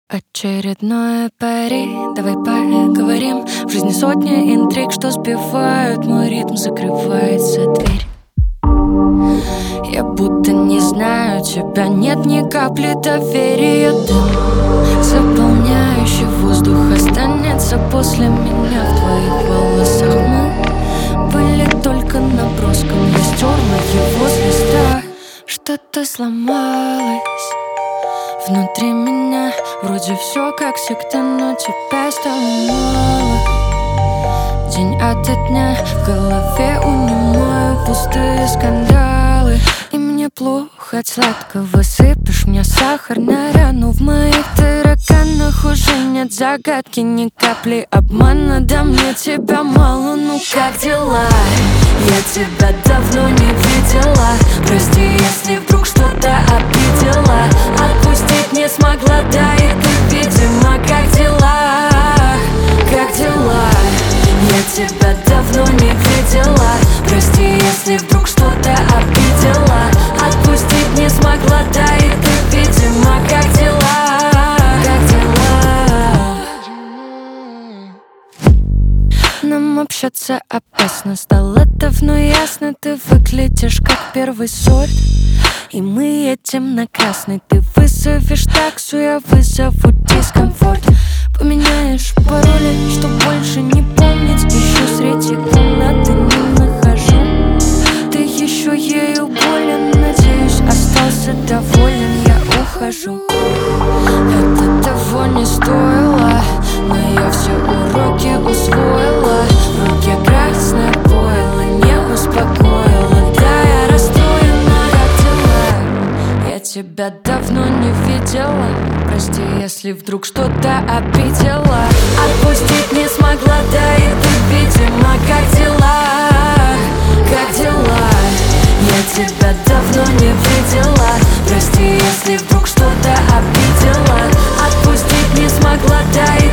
Очередное пари, давай поговорим. В жизни сотни интриг, что сбивают мой ритм. Закрывается дверь. Я будто не знаю тебя, нет ни капли доверия. Дым, заполняющий воздух, останется после меня. В твоих волосах мы были только наброском. Я стерла его с листа. Что-то сломалось внутри меня. Вроде все как всегда, но тебя стало мало. День ото дня в голове унимаю пустые скандалы. И мне плохо от сладкого. Сыпешь мне сахар на рану. В моих тараканах уже нет загадки, ни капли обмана. Да мне тебя мало, ну как дела? Я тебя давно не видела. Прости, если вдруг что-то обидела. Отпустить не смогла, да и ты, видимо, как дела? Как дела? Я тебя давно не видела. Прости, если вдруг что-то обидела. Отпустить не смогла, да и ты, видимо, как дела? Как дела? Нам общаться опасно, стало давно ясно. Ты выглядишь как первый сорт, и мы едем на красный. Ты вызовешь таксу, я вызову дискомфорт. Поменяешь пароли, что больше не помнить. Ищу среди комнаты, не нахожу. Ты еще ею болен, надеюсь, остался доволен. Я ухожу. Это того не стоило, но я все уроки усвоила. В руке красное пойло не успокоила. Да, я расстроена, как дела? Я тебя давно не видела. Прости, если вдруг что-то обидела. Отпустить не смогла, да и ты, видимо, как дела? Как дела? Я тебя давно не видела. Прости, если вдруг что-то обидела. Отпустить не смогла, да и